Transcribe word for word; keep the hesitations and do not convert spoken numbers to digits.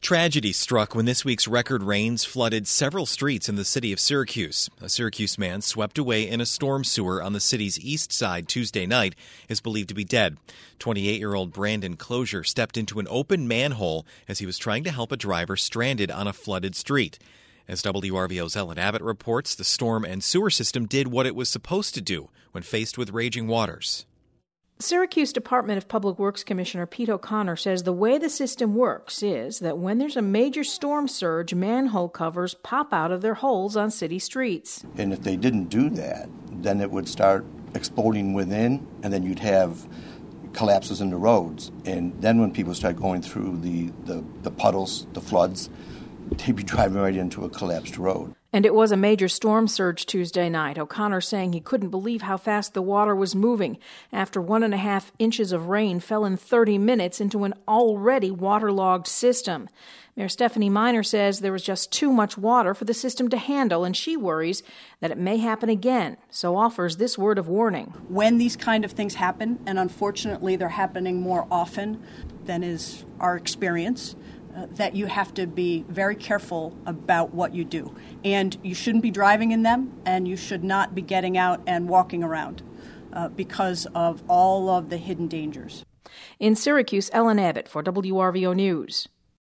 Tragedy struck when this week's record rains flooded several streets in the city of Syracuse. A Syracuse man swept away in a storm sewer on the city's east side Tuesday night is believed to be dead. twenty-eight-year-old Brandon Closure stepped into an open manhole as he was trying to help a driver stranded on a flooded street. As W R V O's Ellen Abbott reports, the storm and sewer system did what it was supposed to do when faced with raging waters. Syracuse Department of Public Works Commissioner Pete O'Connor says the way the system works is that when there's a major storm surge, manhole covers pop out of their holes on city streets. And if they didn't do that, then it would start exploding within, and then you'd have collapses in the roads. And then when people start going through the, the, the puddles, the floods, they'd be driving right into a collapsed road. And it was a major storm surge Tuesday night. O'Connor saying he couldn't believe how fast the water was moving after one and a half inches of rain fell in thirty minutes into an already waterlogged system. Mayor Stephanie Miner says there was just too much water for the system to handle, and she worries that it may happen again, so offers this word of warning. When these kind of things happen, and unfortunately they're happening more often than is our experience, Uh, that you have to be very careful about what you do. And you shouldn't be driving in them, and you should not be getting out and walking around uh, because of all of the hidden dangers. In Syracuse, Ellen Abbott for W R V O News.